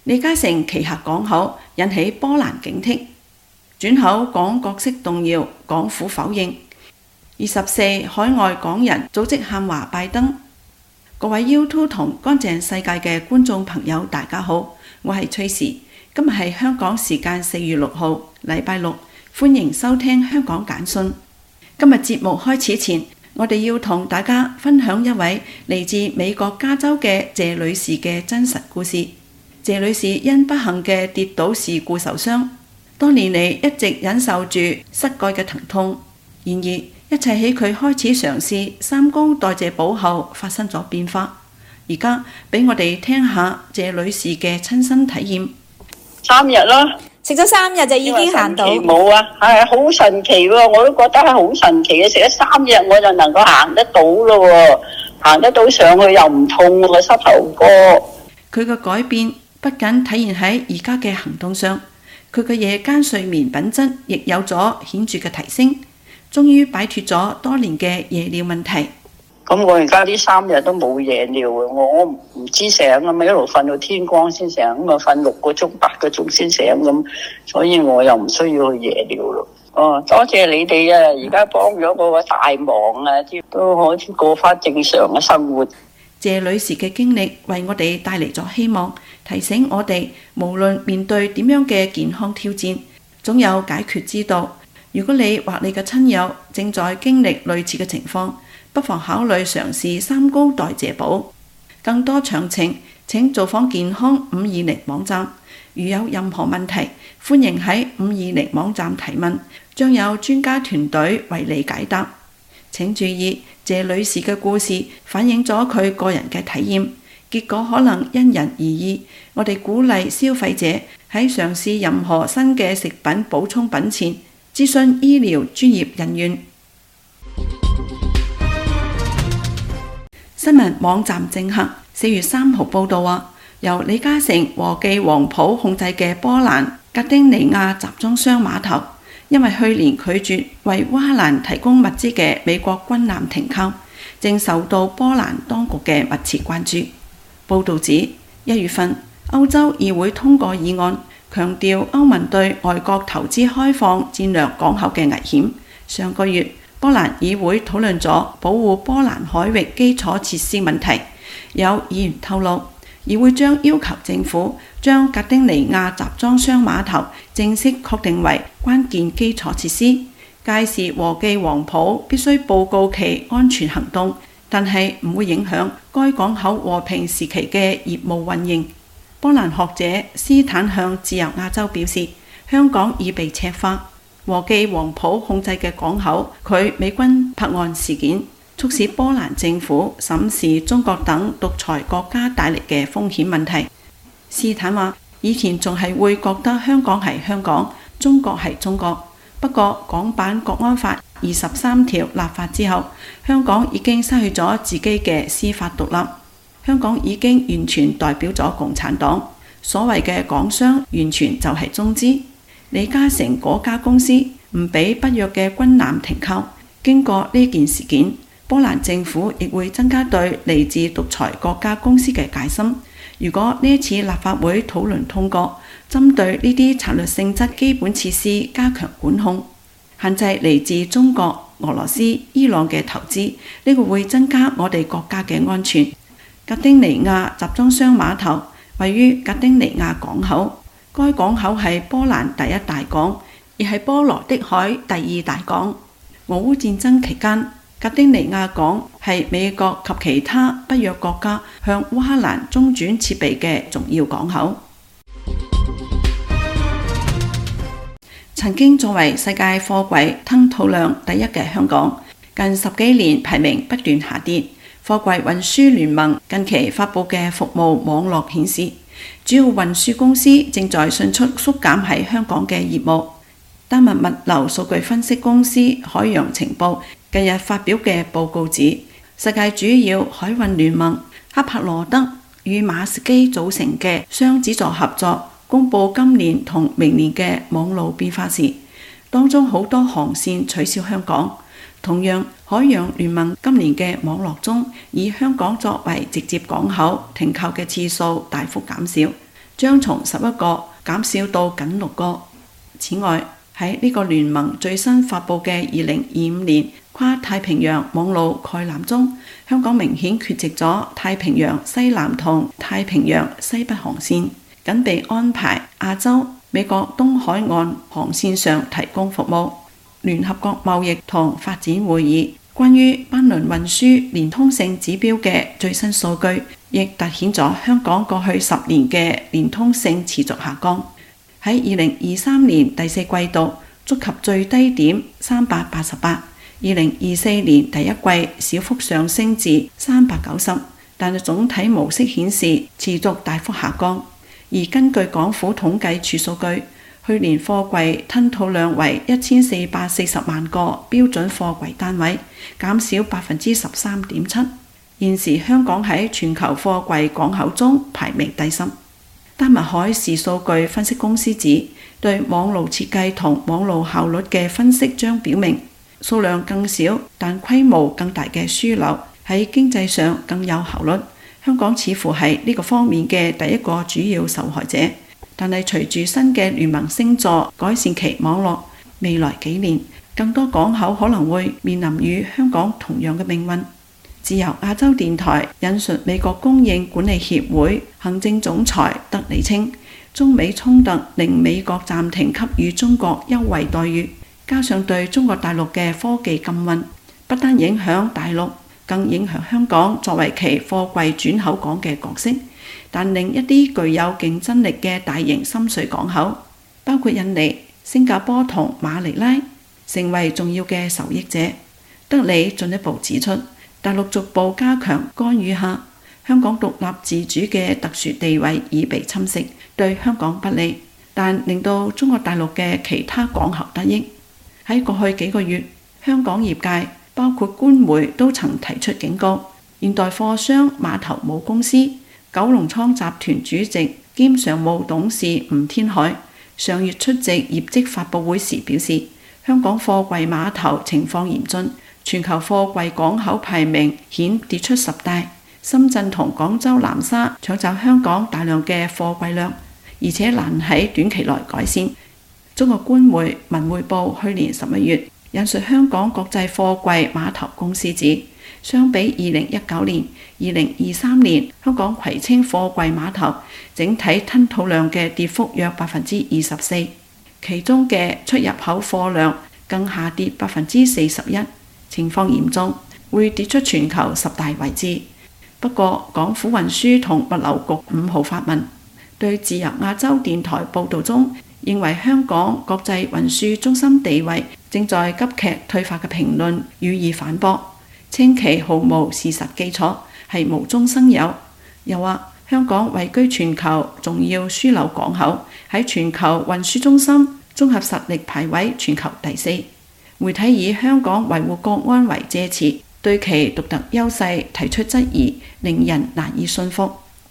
李嘉誠旗下港口引起波蘭警惕，轉口港角色動搖，港府否認。24海外港人組織喊話拜登。各位 YouTube 同乾淨世界嘅觀眾朋友，大家好，我係崔時。今日係香港時間4月6號，禮拜六，歡迎收聽香港簡訊。今日節目開始前，我哋要同大家分享一位嚟自美國加州嘅謝女士嘅真實故事。謝女士因不幸嘅跌倒事故受傷，多年嚟一直忍受住膝蓋嘅疼痛。然而，一切喺佢開始嘗試三高代謝補後發生咗變化。而家俾我哋聽下謝女士嘅親身體驗。 3日啦， 食咗3日就已經行到。 冇啊，係好神奇喎！我都覺得係好神奇嘅，食咗3日我就能夠行得到咯喎，行得到上去又唔痛個膝頭哥。 佢嘅改變不僅體現喺而家嘅行動上，佢嘅夜間睡眠品質亦有咗顯著嘅提升，終於擺脫咗多年嘅夜尿問題。 咁我而家呢3日都冇夜尿啊！我唔知醒啊嘛，一路瞓到天光先醒，咁啊瞓6個鐘、8個鐘先醒咁，所以我又唔需要去夜尿咯。哦，多謝你哋啊！而家幫咗我個大忙啊，都可以過翻正常嘅生活。 謝女士嘅經歷為我哋帶嚟咗希望，提醒我哋無論面對點樣嘅健康挑戰，總有解決之道。如果你或你嘅親友正在經歷類似嘅情況，不妨考慮嘗試三高代謝補。更多詳情請造訪健康520網站。如有任何問題，歡迎喺520網站提問，將有專家團隊為你解答。請注意，謝女士嘅故事反映咗佢個人嘅體驗，結果可能因人而異。我哋鼓勵消費者喺嘗試任何新嘅食品補充品前，諮詢醫療專業人員。新聞網站正客4月3號報道話，由李嘉誠和記黃埔控制嘅波蘭格丁尼亞集裝箱碼頭，因為去年拒絕為烏克蘭提供物資嘅美國軍艦停靠，正受到波蘭當局嘅密切關注。報導指，1月份歐洲議會通過議案，強調歐盟對外國投資開放戰略港口嘅危險。上個月，波蘭議會討論咗保護波蘭海域基礎設施問題。有議員透露，議會將要求政府將格丁尼亞集裝箱碼頭正式確定為關鍵基礎設施，屆時和記黃埔必須報告其安全行動，但係唔會影響該港口和平時期嘅業務運營。波蘭學者斯坦向自由亞洲表示，香港已被赤化，和記黃埔控制嘅港口距美軍泊岸事件，促使波蘭政府審視中國等獨裁國家帶嚟嘅風險問題。斯坦話：以前仲係會覺得香港係香港，中國係中國。不過港版國安法23條立法之後，香港已經失去咗自己嘅司法獨立，香港已經完全代表咗共產黨。所謂嘅港商完全就係中資。李嘉誠嗰家公司唔俾北約嘅軍艦停靠。經過呢件事件，波蘭政府亦會增加對嚟自獨裁國家公司嘅戒心。如果呢一次立法會討論通過，針對呢啲策略性質基本設施加強管控，限制嚟自中國、俄羅斯、伊朗嘅投資，呢個會增加我哋國家嘅安全。格丁尼亞集裝箱碼頭位於格丁尼亞港口。該港口係波蘭第一大港，亦係波羅的海第2大港。俄烏戰爭期間，格丁尼亞港係美國及其他北約國家向烏克蘭中轉設備嘅重要港口。曾經作為世界貨櫃吞吐量第一嘅香港，近10幾年排名不斷下跌。貨櫃運輸聯盟近期發布嘅服務網絡顯示，主要運輸公司正在迅速縮減喺香港嘅業務。丹麥物流數據分析公司海洋情報近日發表嘅報告指，世界主要海運聯盟哈柏羅德與馬士基組成嘅雙子座合作，公佈今年同明年嘅網路變化時，當中好多航線取消香港。同樣，海洋聯盟今年嘅網絡中，以香港作為直接港口停靠嘅次數大幅減少。 將從11個減少到僅6個。此外，喺呢個聯盟最新發布嘅2025年跨太平洋網路概覽中，香港明顯缺席咗太平洋西南同太平洋西北航線，僅被安排亞洲、美國東海岸航線上提供服務。聯合國貿易同發展會議關於班輪運輸連通性指標嘅最新數據，亦凸顯咗香港過去10年嘅連通性持續下降。喺2023年第4季度觸及最低點388，2024年第一季小幅上升至390，但係總體模式顯示持續大幅下降。而根據港府統計處數據，去年貨櫃吞吐量為1440萬個標準貨櫃單位，減少13.7%。現時香港喺全球貨櫃港口中排名第10。丹麥海事數據分析公司指，對網路設計同網路效率嘅分析將表明，數量更少但規模更大嘅樞紐喺經濟上更有效率。香港似乎係呢個方面嘅第一個主要受害者。但係隨住新嘅聯盟星座改善其網絡，未來幾年更多港口可能會面臨與香港同樣嘅命運。自由亞洲電台引述美國供應管理協會行政總裁德里稱，中美衝突令美國暫停給予中國優惠待遇，加上對中國大陸嘅科技禁運，不單影響大陸，更影響香港作為其貨櫃轉口港嘅角色。但令一啲具有競爭力嘅大型深水港口，包括印尼、新加坡同馬尼拉，成為重要嘅受益者。德里進一步指出，大陸逐步加強干預下，香港獨立自主嘅特殊地位已被侵蝕，對香港不利，但令到中國大陸嘅其他港口得益。喺過去幾個月，香港業界包括官媒都曾提出警告。現代貨商碼頭母公司九龍倉集團主席兼常務董事吳天海上月出席業績發佈會時表示，香港貨櫃碼頭情況嚴峻，全球貨櫃港口排名顯跌出10大，深圳同廣州南沙搶走香港大量嘅貨櫃量，而且難喺短期內改善。中國官媒文匯報去年11月引述香港國際貨櫃碼頭公司指，相比2019年、2023年，香港葵青貨櫃碼頭整體吞吐量嘅跌幅約24%，其中嘅出入口貨量更下跌41%，情況嚴重，會跌出全球10大位置。不過，港府運輸同物流局5號發文，對自由亞洲電台報導中認為香港國際運輸中心地位正在急劇退化嘅評論予以反駁，稱其毫無事實基礎，係無中生有。又話香港位居全球重要樞紐港口，喺全球運輸中心綜合實力排位全球第4。媒體以香港維護國安為借詞，對其獨特優勢提出質疑，令人難以信服。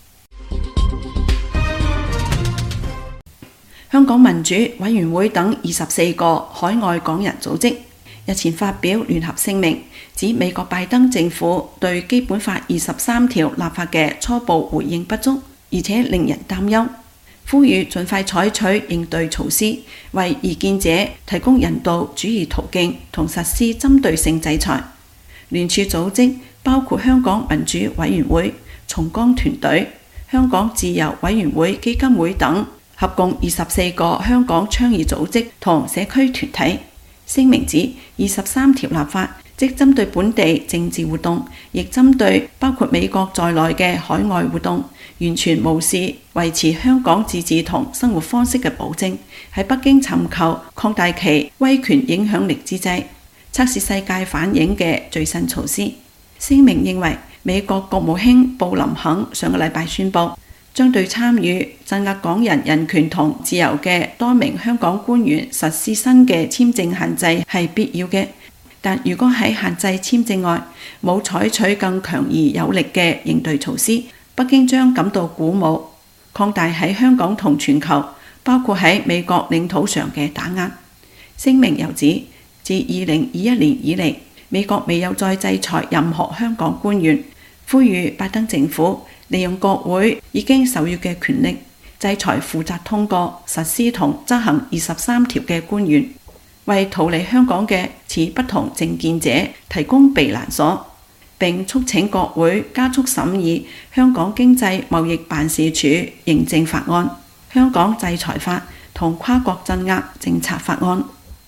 香港民主委員會等24個海外港人組織日前發表聯合聲明，指美國拜登政府對基本法23條立法嘅初步回應不足，而且令人擔憂，呼籲盡快採取應對措施，為異見者提供人道主義途徑同實施針對性制裁。聯署組織包括香港民主委員會、重光團隊、香港自由委員會基金會等，合共24個香港倡議組織同社區團體。聲明指23條立法即針對本地政治活動，亦針對包括美國在內嘅海外活動，完全無視維持香港自治同生活方式嘅保證，喺北京尋求擴大其威權影響力之際，測試世界反映嘅最新措施。聲明認為，美國國務卿布林肯上個禮拜宣布，將對參與鎮壓港人人權同自由嘅多名香港官員實施新嘅簽證限制係必要嘅，但如果喺限制簽證外冇採取更強而有力嘅應對措施，北京將感到鼓舞，擴大喺香港同全球，包括喺美國領土上嘅打壓。聲明又指，自2021年以嚟，美國未有再制裁任何香港官員，呼籲拜登政府利用國會已經授予嘅權力， 制裁負責通過、實施同執行23條嘅官員，為逃離香港嘅持不同政見者提供避難所，並促請國會加速審議香港經濟貿易辦事處認證法案、香港制裁法同跨國鎮壓政策法案。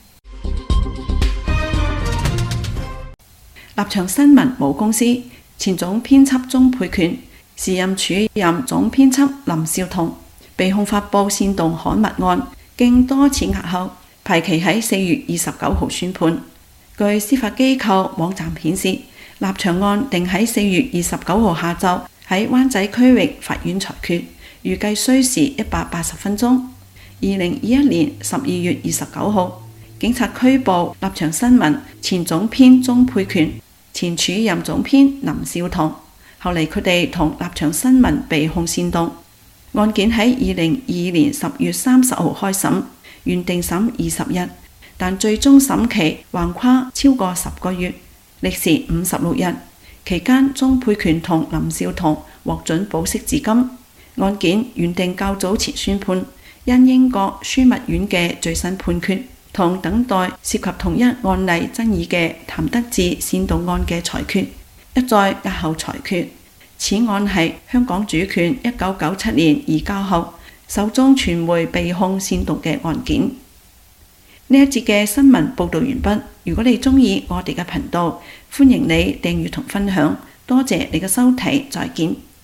立場新聞母公司前總編輯鍾沛權、時任署任總編輯林紹桐被控發布煽動刊物案，經多次押後，排期喺4月29號宣判。據司法機構網站顯示，立場案定喺4月29號下晝喺灣仔區域法院裁決，預計需時180分鐘。2021年12月29號，警察拘捕立場新聞前總編鍾沛權、前署任總編林紹桐。後嚟佢哋同立場新聞被控煽動。案件喺2022年10月30號開審，原定審20日，但最終審期橫跨超過10個月，歷時56日。期間，鍾沛權同林紹桐獲准保釋至今。案件原定較早前宣判，因英國樞密院嘅最新判決同等待涉及同一案例爭議嘅譚得志煽動案嘅裁決，一再押後裁決。此案係香港主權1997年移交後首宗傳媒被控煽動嘅案件。呢一節嘅新聞報導完畢。如果你鍾意我哋嘅頻道，歡迎你訂閱同分享。多謝你嘅收睇，再見。